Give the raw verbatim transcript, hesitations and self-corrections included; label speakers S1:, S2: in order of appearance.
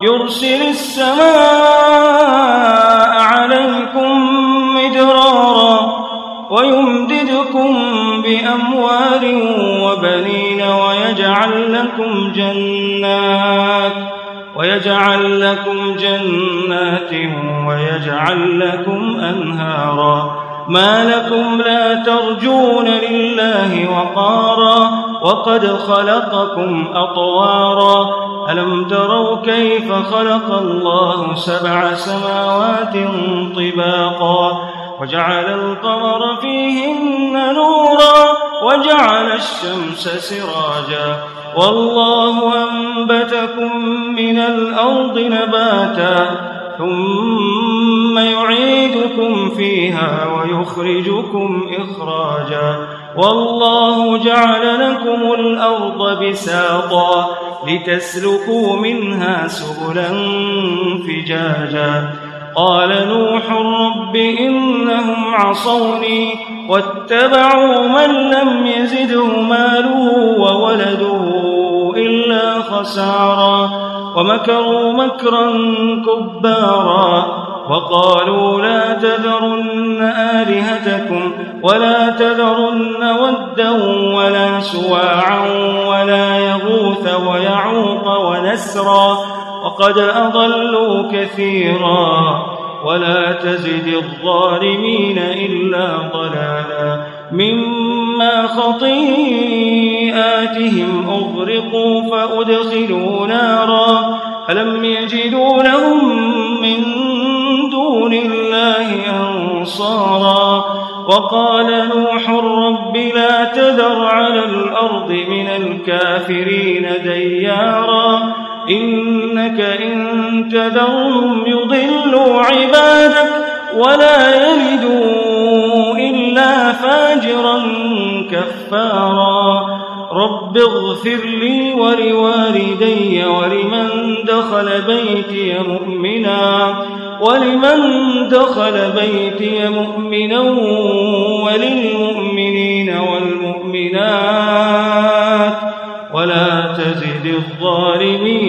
S1: يرسل السماء عليكم مدرارا ويمددكم بأموال وبنين ويجعل لكم جنات ويجعل لكم جنات ويجعل لكم أنهارا ما لكم لا ترجون لله وقارا وقد خلقكم أطوارا ألم تروا كيف خلق الله سبع سماوات طباقا وجعل القمر فيهن نورا وجعل الشمس سراجا والله أنبتكم من الأرض نباتا ثم يعيدكم فيها ويخرجكم إخراجا والله جعل لكم الأرض بساطا لتسلكوا منها سبلا فجاجا قال نوح رب إنهم عصوني واتبعوا من لم يزده ماله وولده إلا خسارا ومكروا مكرا كبارا وقالوا لا تذرن آلهتكم ولا تذرن ودا ولا سواعا ولا يغوث ويعوق ونسرا وقد أضلوا كثيرا ولا تزد الظالمين إلا ضلالا مما خطيئاتهم أغرقوا فأدخلوا نارا فلم يجدوا لهم من دون الله أنصارا وقال نوح رب لا تذر على الأرض من الكافرين ديارا إنك إن تذرهم يضلوا عبادك ولا يلدوا إلا فاجرا كفارا رب اغفر لي ولوالدي ولمن دخل بيتي مؤمنا ولمن دخل بيتي مؤمنا وللمؤمنين والمؤمنات ولا تزد الظالمين